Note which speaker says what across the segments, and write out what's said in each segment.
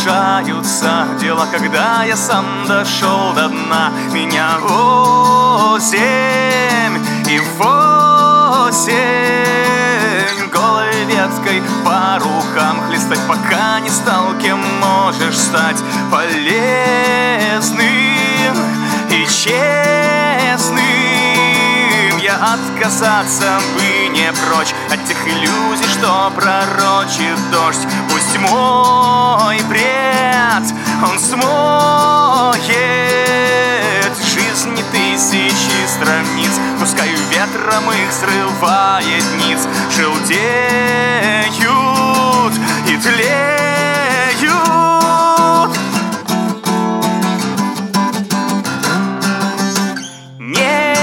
Speaker 1: решаются дела, когда я сам дошел до дна. Меня 8 и 8 голой веткой по рукам хлестать, пока не стал кем можешь стать, полезным и честным. Я отказаться бы не прочь от тех иллюзий, что пророчит дождь. Пусть мой бред, он смоет жизни тысячи страниц, пускай ветром их срывает ниц. Желтеют и тлеют. Не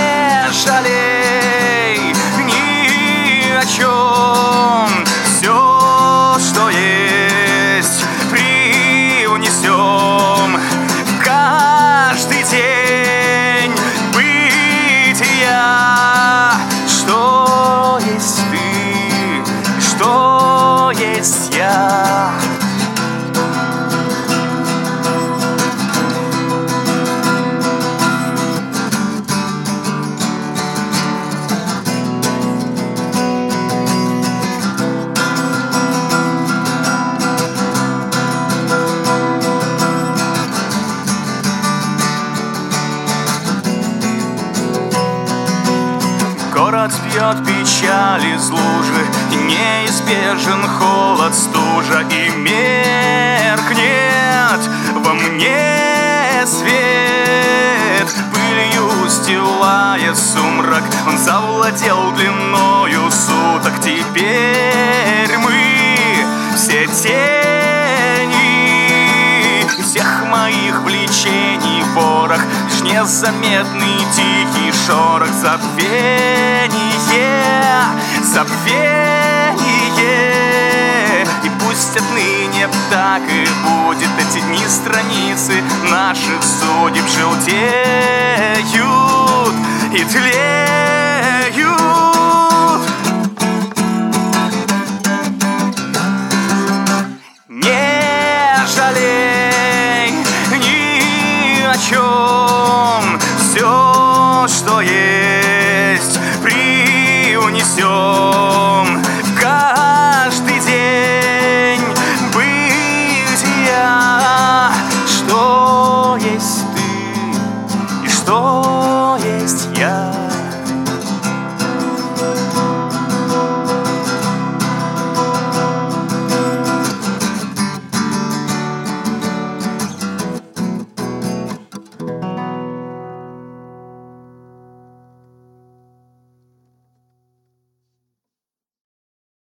Speaker 1: жалей ни о чем, все, что есть, привнесем в каждый день бытия. Что есть ты, что есть я. Город пьет печаль из лужи, и неизбежен холод, стужа, и меркнет во мне свет. Пылью устилая сумрак, он завладел длиною суток. Теперь мы все тени всех моих влечений ворох, лишь незаметный тихий шорох. Забвение, забвение. И пусть отныне так и будет. Эти дни страницы наших судеб желтеют и тлеют. Не жалей ни о чем, все, что есть, привнесем